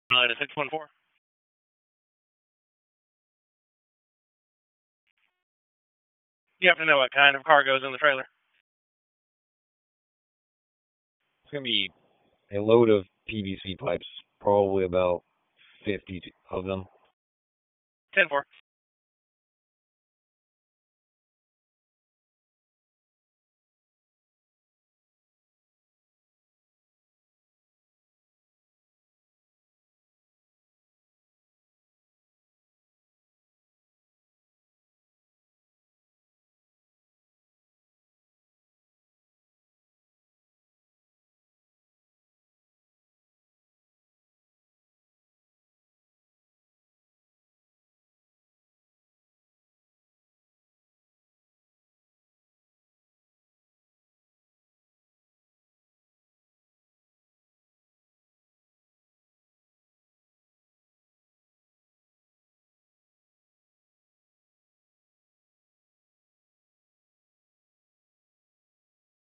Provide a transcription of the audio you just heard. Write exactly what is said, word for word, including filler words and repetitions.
Line six one four. You have to know what kind of cargo is in the trailer. It's going to be a load of P V C pipes, probably about fifty of them. ten four.